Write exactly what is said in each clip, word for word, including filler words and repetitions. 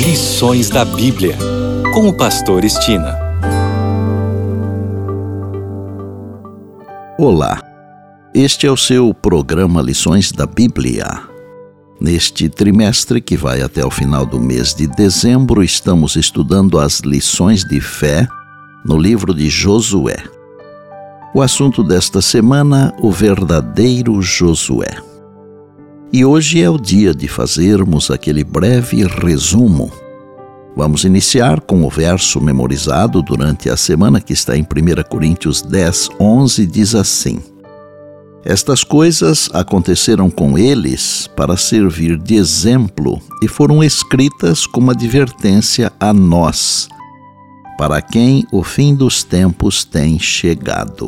Lições da Bíblia, com o pastor Estina. Olá, este é o seu programa Lições da Bíblia. Neste trimestre, que vai até o final do mês de dezembro, estamos estudando as lições de fé no livro de Josué. O assunto desta semana, o verdadeiro Josué. E hoje é o dia de fazermos aquele breve resumo. Vamos iniciar com o verso memorizado durante a semana, que está em primeira Coríntios dez, onze, diz assim: Estas coisas aconteceram com eles para servir de exemplo e foram escritas como advertência a nós, para quem o fim dos tempos tem chegado.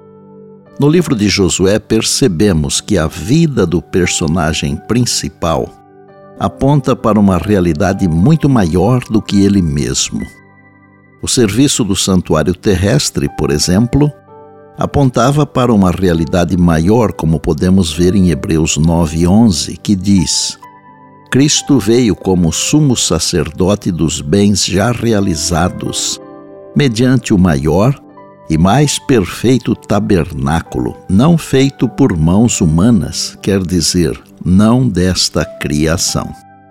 No livro de Josué percebemos que a vida do personagem principal aponta para uma realidade muito maior do que ele mesmo. O serviço do santuário terrestre, por exemplo, apontava para uma realidade maior, como podemos ver em Hebreus nove, onze, que diz: Cristo veio como sumo sacerdote dos bens já realizados, mediante o maior e mais perfeito tabernáculo, não feito por mãos humanas, quer dizer, não desta criação.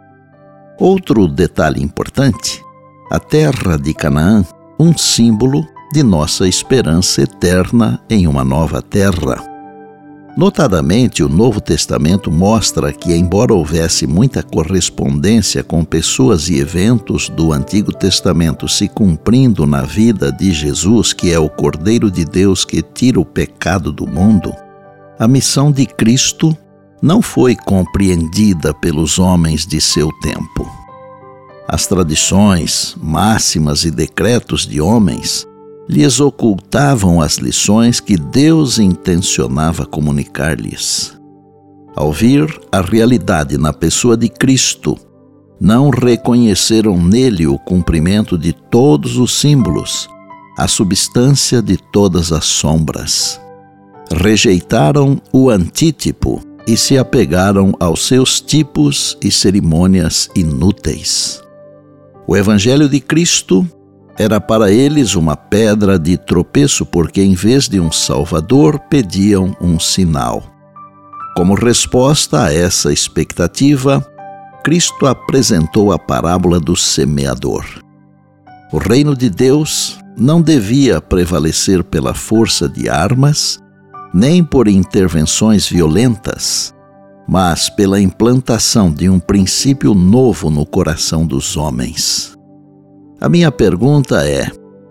Outro detalhe importante: a terra de Canaã, um símbolo de nossa esperança eterna em uma nova terra. Notadamente, o Novo Testamento mostra que, embora houvesse muita correspondência com pessoas e eventos do Antigo Testamento se cumprindo na vida de Jesus, que é o Cordeiro de Deus que tira o pecado do mundo, a missão de Cristo não foi compreendida pelos homens de seu tempo. As tradições, máximas e decretos de homens lhes ocultavam as lições que Deus intencionava comunicar-lhes. Ao vir a realidade na pessoa de Cristo, não reconheceram nele o cumprimento de todos os símbolos, a substância de todas as sombras. Rejeitaram o antítipo e se apegaram aos seus tipos e cerimônias inúteis. O Evangelho de Cristo era para eles uma pedra de tropeço, porque em vez de um Salvador, pediam um sinal. Como resposta a essa expectativa, Cristo apresentou a parábola do semeador. O reino de Deus não devia prevalecer pela força de armas, nem por intervenções violentas, mas pela implantação de um princípio novo no coração dos homens. A minha pergunta é: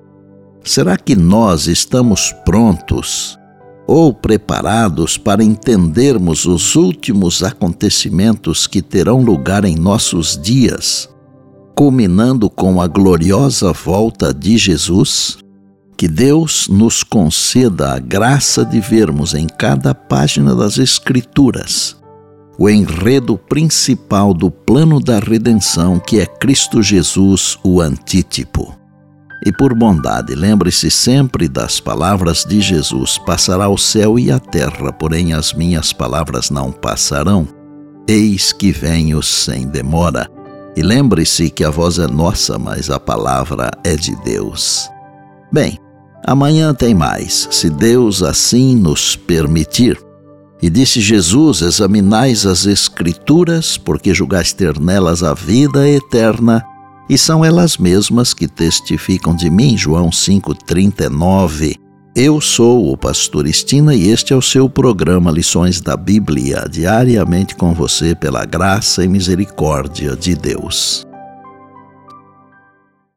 será que nós estamos prontos ou preparados para entendermos os últimos acontecimentos que terão lugar em nossos dias, culminando com a gloriosa volta de Jesus? Que Deus nos conceda a graça de vermos em cada página das Escrituras o enredo principal do plano da redenção, que é Cristo Jesus, o antítipo. E por bondade, lembre-se sempre das palavras de Jesus: passará o céu e a terra, porém as minhas palavras não passarão. Eis que venho sem demora. E lembre-se que a voz é nossa, mas a palavra é de Deus. Bem, amanhã tem mais, se Deus assim nos permitir. E disse Jesus: examinais as Escrituras, porque julgais ter nelas a vida eterna, e são elas mesmas que testificam de mim. João cinco, trinta e nove. Eu sou o pastor Estina e este é o seu programa Lições da Bíblia, diariamente com você pela graça e misericórdia de Deus.